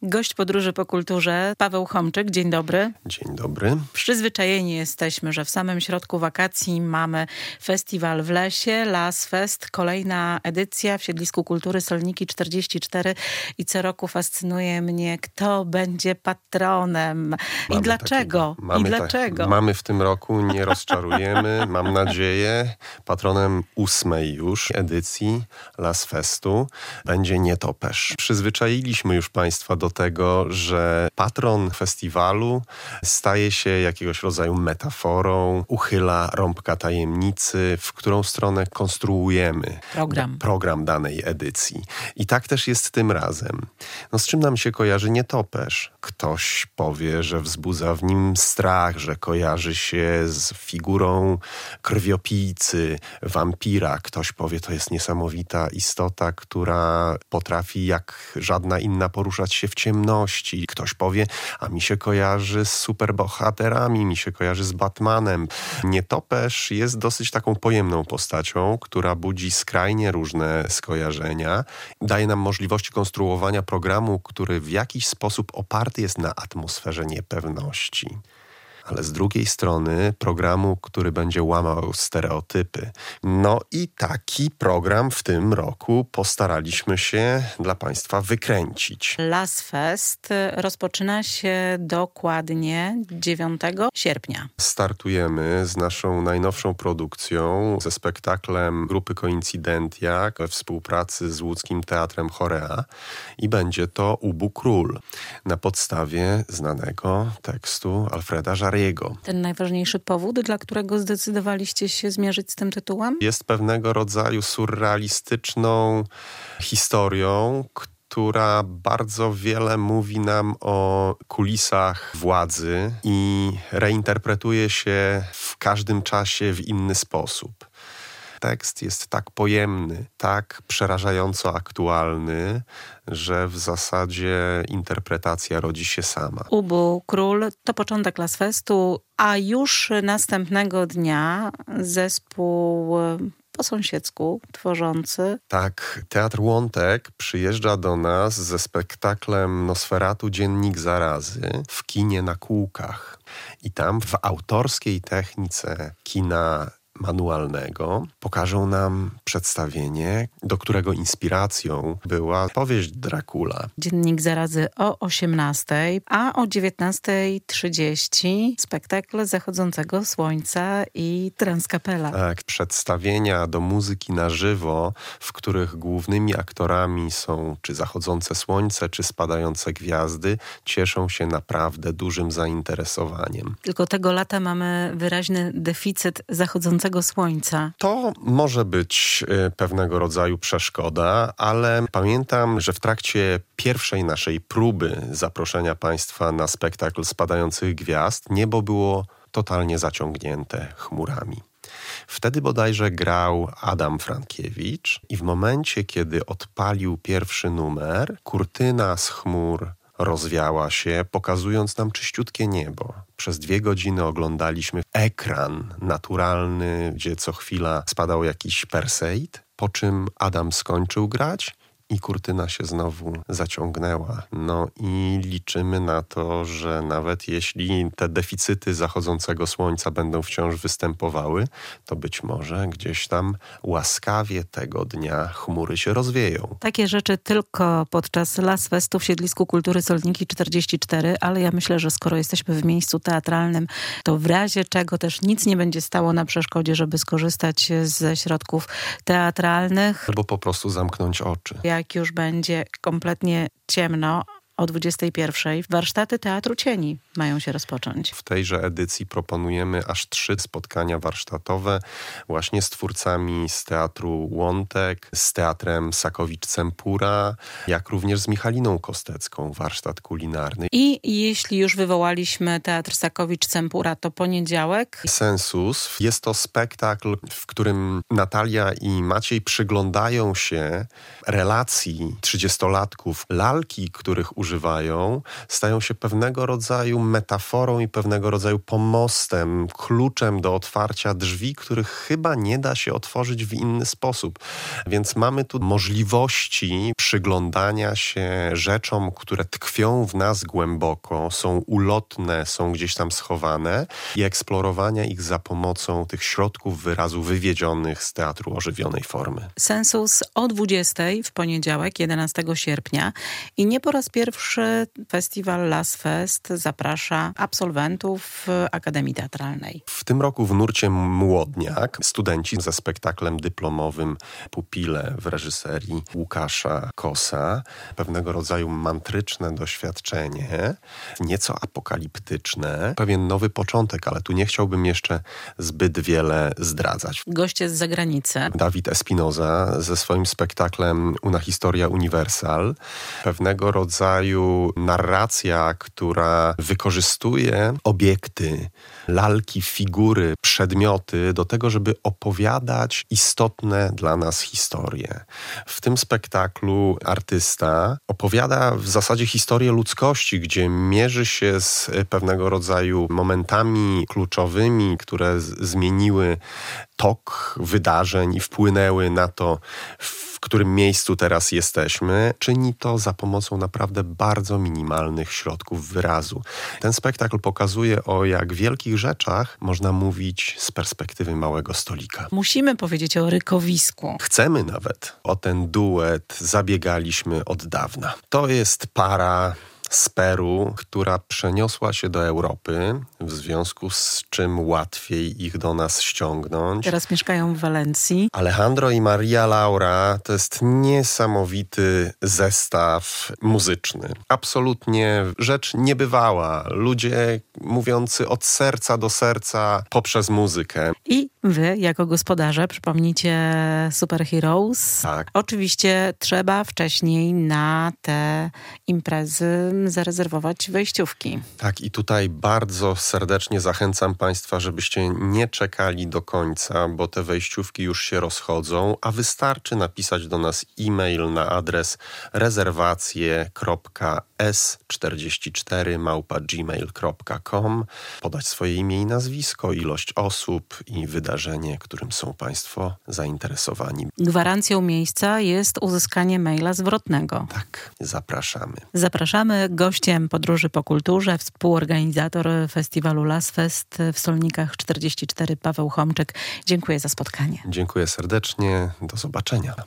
Gość Podróży po Kulturze, Paweł Chomczyk. Dzień dobry. Dzień dobry. Przyzwyczajeni jesteśmy, że w samym środku wakacji mamy festiwal w lesie, Las Fest, kolejna edycja w Siedlisku Kultury Solniki 44 i co roku fascynuje mnie, kto będzie patronem i dlaczego. Mamy w tym roku, nie rozczarujemy, mam nadzieję, patronem 8. już edycji Las Festu będzie nietoperz. Przyzwyczailiśmy już Państwa do tego, że patron festiwalu staje się jakiegoś rodzaju metaforą, uchyla rąbka tajemnicy, w którą stronę konstruujemy program danej edycji. I tak też jest tym razem. Z czym nam się kojarzy nietoperz? Ktoś powie, że wzbudza w nim strach, że kojarzy się z figurą krwiopijcy, wampira. Ktoś powie, to jest niesamowita istota, która potrafi jak żadna inna poruszać się w ciemności. Ktoś powie, a mi się kojarzy z superbohaterami, mi się kojarzy z Batmanem. Nietoperz jest dosyć taką pojemną postacią, która budzi skrajnie różne skojarzenia. Daje nam możliwości konstruowania programu, który w jakiś sposób oparty jest na atmosferze niepewności. Ale z drugiej strony programu, który będzie łamał stereotypy. I taki program w tym roku postaraliśmy się dla Państwa wykręcić. Las Fest rozpoczyna się dokładnie 9 sierpnia. Startujemy z naszą najnowszą produkcją, ze spektaklem grupy Koincydentia we współpracy z łódzkim Teatrem Chorea i będzie to Ubu Król na podstawie znanego tekstu Alfreda Jarry'ego. Ten najważniejszy powód, dla którego zdecydowaliście się zmierzyć z tym tytułem? Jest pewnego rodzaju surrealistyczną historią, która bardzo wiele mówi nam o kulisach władzy i reinterpretuje się w każdym czasie w inny sposób. Tekst jest tak pojemny, tak przerażająco aktualny, że w zasadzie interpretacja rodzi się sama. Ubu Król to początek Las Festu, a już następnego dnia zespół po sąsiedzku tworzący. Tak, Teatr Łątek przyjeżdża do nas ze spektaklem Nosferatu Dziennik Zarazy w kinie na kółkach. I tam w autorskiej technice kina manualnego pokażą nam przedstawienie, do którego inspiracją była powieść Dracula. Dziennik Zarazy o 18:00, a o 19:30 spektakl Zachodzącego Słońca i Transkapela. Tak, przedstawienia do muzyki na żywo, w których głównymi aktorami są czy zachodzące słońce, czy spadające gwiazdy, cieszą się naprawdę dużym zainteresowaniem. Tylko tego lata mamy wyraźny deficyt zachodzącego słońca. To może być pewnego rodzaju przeszkoda, ale pamiętam, że w trakcie pierwszej naszej próby zaproszenia Państwa na spektakl Spadających Gwiazd niebo było totalnie zaciągnięte chmurami. Wtedy bodajże grał Adam Frankiewicz i w momencie, kiedy odpalił pierwszy numer, kurtyna z chmur rozwiała się, pokazując nam czyściutkie niebo. Przez 2 godziny oglądaliśmy ekran naturalny, gdzie co chwila spadał jakiś Perseid, po czym Adam skończył grać i kurtyna się znowu zaciągnęła. I liczymy na to, że nawet jeśli te deficyty zachodzącego słońca będą wciąż występowały, to być może gdzieś tam łaskawie tego dnia chmury się rozwieją. Takie rzeczy tylko podczas Las Festu w Siedlisku Kultury Solniki 44, ale ja myślę, że skoro jesteśmy w miejscu teatralnym, to w razie czego też nic nie będzie stało na przeszkodzie, żeby skorzystać ze środków teatralnych. Albo po prostu zamknąć oczy. Jak już będzie kompletnie ciemno, o 21:00 warsztaty Teatru Cieni mają się rozpocząć. W tejże edycji proponujemy aż 3 spotkania warsztatowe właśnie z twórcami z Teatru Łątek, z Teatrem Sakowicz-Cempura, jak również z Michaliną Kostecką, warsztat kulinarny. I jeśli już wywołaliśmy Teatr Sakowicz-Cempura, to poniedziałek. Sensus. Jest to spektakl, w którym Natalia i Maciej przyglądają się relacji 30-latków, lalki, których używają, stają się pewnego rodzaju metaforą i pewnego rodzaju pomostem, kluczem do otwarcia drzwi, których chyba nie da się otworzyć w inny sposób. Więc mamy tu możliwości przyglądania się rzeczom, które tkwią w nas głęboko, są ulotne, są gdzieś tam schowane i eksplorowania ich za pomocą tych środków wyrazu wywiedzionych z teatru ożywionej formy. Sensus o 20 w poniedziałek, 11 sierpnia i nie po raz pierwszy festiwal Las Fest zaprasza absolwentów Akademii Teatralnej. W tym roku w nurcie Młodniak studenci ze spektaklem dyplomowym Pupile w reżyserii Łukasza Kosa. Pewnego rodzaju mantryczne doświadczenie, nieco apokaliptyczne, pewien nowy początek, ale tu nie chciałbym jeszcze zbyt wiele zdradzać. Goście z zagranicy. Dawid Espinoza ze swoim spektaklem Una Historia Universal. Pewnego rodzaju narracja, która wykorzystuje obiekty, lalki, figury, przedmioty do tego, żeby opowiadać istotne dla nas historie. W tym spektaklu artysta opowiada w zasadzie historię ludzkości, gdzie mierzy się z pewnego rodzaju momentami kluczowymi, które zmieniły tok wydarzeń i wpłynęły na to, w którym miejscu teraz jesteśmy. Czyni to za pomocą naprawdę bardzo minimalnych środków wyrazu. Ten spektakl pokazuje, o jak wielkich rzeczach można mówić z perspektywy małego stolika. Musimy powiedzieć o rykowisku. Chcemy nawet. O ten duet zabiegaliśmy od dawna. To jest para z Peru, która przeniosła się do Europy, w związku z czym łatwiej ich do nas ściągnąć. Teraz mieszkają w Walencji. Alejandro i Maria Laura to jest niesamowity zestaw muzyczny. Absolutnie rzecz niebywała. Ludzie mówiący od serca do serca poprzez muzykę. I wy, jako gospodarze, przypomnijcie Super Heroes. Tak. Oczywiście trzeba wcześniej na te imprezy zarezerwować wejściówki. Tak, i tutaj bardzo serdecznie zachęcam Państwa, żebyście nie czekali do końca, bo te wejściówki już się rozchodzą, a wystarczy napisać do nas e-mail na adres rezerwacje.s44@gmail.com, podać swoje imię i nazwisko, ilość osób i wydarzenie, którym są Państwo zainteresowani. Gwarancją miejsca jest uzyskanie maila zwrotnego. Tak, zapraszamy. Zapraszamy. Gościem Podróży po Kulturze, współorganizator festiwalu Las Fest w Solnikach 44, Paweł Chomczyk. Dziękuję za spotkanie. Dziękuję serdecznie. Do zobaczenia.